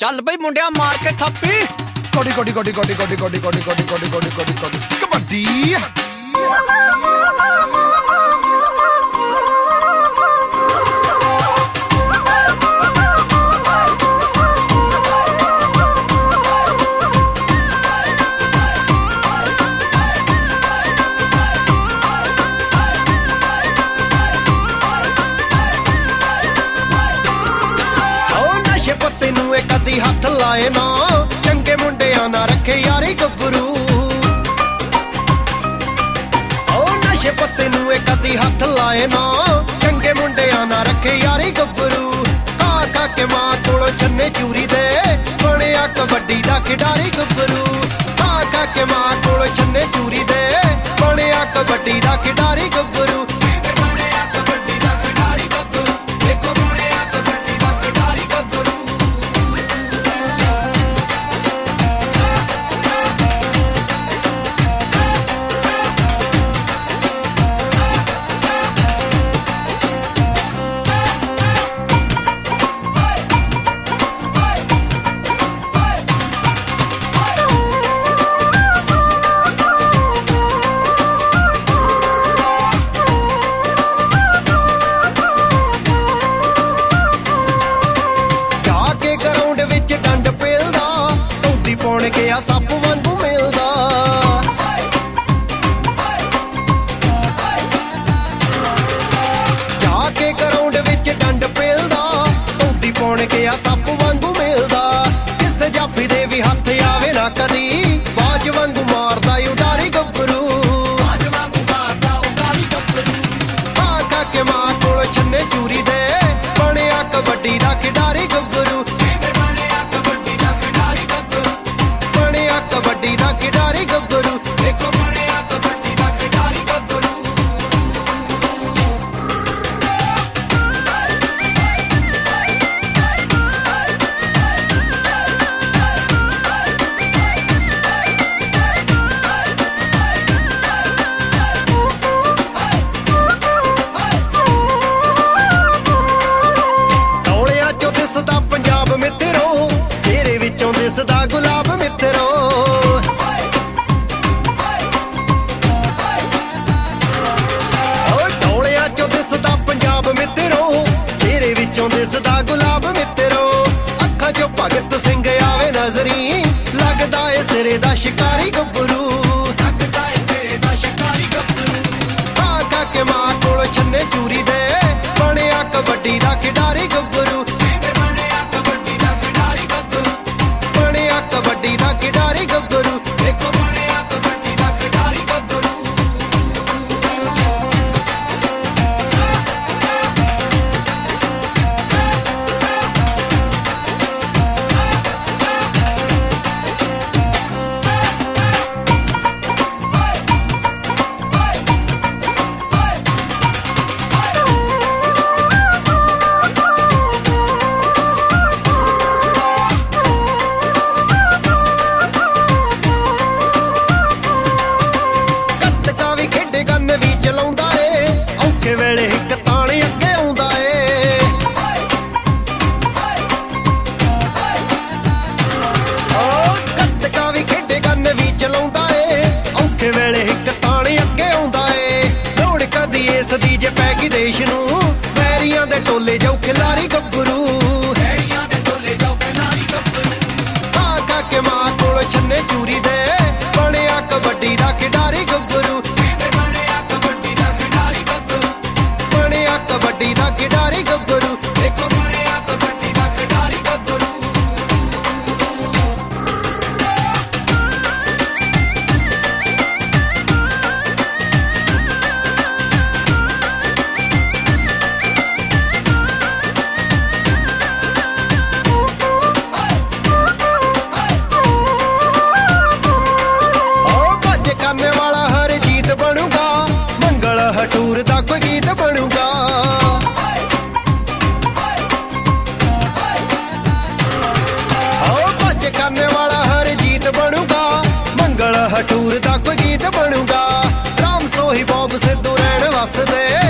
ਚੱਲ ਬਈ ਮੁੰਡਿਆ ਮਾਰ ਕੇ ਥੱਪੀ ਕੋਡੀ ਕੋਡੀ ਕੋਡੀ ਕੋਡੀ ਕੋਡੀ ਕੋਡੀ ਕੋਡੀ ਕੋਡੀ ਕੋਡੀ ਕੋਡੀ ਕੋਡੀ ਕੋਡੀ ਕਬੱਡੀ ਪੱਤੇ ਨੂੰ ਇਹ ਕਦੀ ਹੱਥ ਲਾਏ ਨਾ ਚੰਗੇ ਮੁੰਡਿਆਂ ਨਾ ਰੱਖੇ ਯਾਰੀ ਗੱਭਰੂ ਓ ਨਸ਼ੇ ਪੱਤੇ ਨੂੰ ਇਹ ਕਦੀ ਹੱਥ ਲਾਏ ਨਾ ਚੰਗੇ ਮੁੰਡਿਆਂ ਨਾ ਰੱਖੇ ਯਾਰੀ ਗੱਭਰੂ ਕਾ ਕੇ ਮਾਂ ਕੋਲੋਂ ਛੰਨੇ ਚੂਰੀ ਦੇ ਬਣਿਆ ਕਬੱਡੀ ਦਾ ਖਿਡਾਰੀ ਗੱਭਰੂ ਕਾ ਕੇ ਮਾਂ ਕੋਲੋਂ ਛੰਨੇ ਚੂਰੀ ਦੇ ਬਣਿਆ ਕਬੱਡੀ ਦਾ ਖਿਡਾਰੀ ਗੱਭਰੂ ਪੌਣ ਗਿਆ ਸੱਪ ਵਾਂਗੂ ਮਿਲਦਾ ਜਾ ਕੇ ਗਰਾਊਂਡ ਵਿੱਚ ਡੰਡ ਪੇਲਦਾ ਧੌਂਦੀ ਪੌਣ ਗਿਆ ਸੱਪ ਵਾਂਗੂ ਮਿਲਦਾ ਕਿਸੇ ਜਾਫੀ ਦੇ ਵੀ ਹੱਥ ਆਵੇ ਨਾ ਕਦੀ ਬਾਜ ਵਾਂਗੂ ਮਾਰਦਾ ਉਡਾਰੀ ਗੱਭਰੂ ਕਾ ਕੇ ਮਾਂ ਕੋਲ ਛੰਨੇ ਚੂਰੀ ਦੇ ਬਣਿਆ ਕਬੱਡੀ ਦਾ ਖਿਡਾਰੀ ਗੱਭਰੂ ਕਬੱਡੀ ਦਾ ਖਿਡਾਰੀ ਗੱਭਰੂ ਦੇਖੋ ਬਣਿਆ ਕਬੱਡੀ ਦਾ ਖਿਡਾਰੀ ਗੱਭਰੂ ਟੋਲਿਆਂ ਚੋਂ ਦਿਸਦਾ ਪੰਜਾਬ ਮਿੱਤਰੋ ਤੇਰੇ ਵਿੱਚੋਂ ਦਿਸਦਾ ਗੁਲਾਬ ਮਿੱਤਰੋ ਦਿਸਦਾ ਗੁਲਾਬ ਮਿੱਤਰੋ ਅੱਖਾਂ ਚੋਂ ਭਗਤ ਸਿੰਘ ਆਵੇ ਨਜ਼ਰੀ ਲੱਗਦਾ ਏ ਸਿਰੇ ਦਾ ਸ਼ਿਕਾਰੀ ਗੱਭਰੂ ਲੱਗਦਾ ਏ ਸਿਰੇ ਦਾ ਸ਼ਿਕਾਰੀ ਗੱਭਰੂ ਕਾ ਕੇ ਮਾਂ ਕੋਲ ਛੰਨੇ ਚੂਰੀ ਦੇ ਬਣਿਆ ਕਬੱਡੀ ਦਾ ਖਿਡਾਰੀ ਗੱਭਰੂ ਬਣਿਆ ਕਬੱਡੀ ਦਾ ਖਿਡਾਰੀ ਗੱਭਰੂ ਬਣਿਆ ਕਬੱਡੀ ਦਾ ਖਿਡਾਰੀ ਗੱਭਰੂ ਦੇਖੋ ਬਣਿਆ ਕਬੱਡੀ ਦਾ ਖਿਡਾਰੀ ਗੱਭਰੂ ਵੇਲੇ ਇੱਕ ਤਾਣ ਅੱਗੇ ਆਉਂਦਾ ਏ ਓ ਕੱਤਕਾ ਵੀ ਖੇਡੇ ਗੰਨ ਵੀ ਚਲਾਉਂਦਾ ਏ ਔਖੇ ਵੇਲੇ ਇੱਕ ਤਾਣ ਅੱਗੇ ਆਉਂਦਾ ਏ ਲੋੜ ਕਦੀ ਇਸ ਦੀ ਜੇ ਪੈ ਗਈ ਦੇਸ਼ ਨੂੰ ਵੈਰੀਆਂ ਦੇ ਟੋਲੇ ਜਾਉ ਖਿਲਾਰੀ ਗੱਭਰੂ ਵੈਰੀਆਂ ਦੇ ਟੋਲੇ ਜਾਉ ਖਿਲਾਰੀ ਗੱਭਰੂ ਕਾ ਕੇ ਮਾਂ ਕੋਲ ਛੰਨੇ ਚੂਰੀ ਦੇ ਬਣਿਆ ਕਬੱਡੀ ਦਾ ਖਿਡਾਰੀ ਗੱਭਰੂ ਕਬੱਡੀ ਦਾ ਖਿਡਾਰੀ ਗੱਭਰੂ ਦੇਖੋ ਬਣਿਆ ਕਬੱਡੀ ਦਾ ਖਿਡਾਰੀ ਗੱਭਰੂ ਓ ਭੱਜ ਕਰਨੇ ਵਾਲਾ ਹਰ ਜੀਤ ਬਣੂਗਾ ਮੰਗਲ ਹਟੂਰ ਦਾ ਕੋਈ ਗੀਤ ਬਣੂਗਾ ਕਰਨੇ ਵਾਲਾ ਹਰ ਜੀਤ ਬਣੂਗਾ ਮੰਗਲ ਹਟੂਰ ਦਾ ਕੋਈ ਗੀਤ ਬਣੂਗਾ ਰਾਮ ਸੋਹੀ ਬੋਬ ਸਿੱਧੂ ਰਹਿਣ ਵਸਦੇ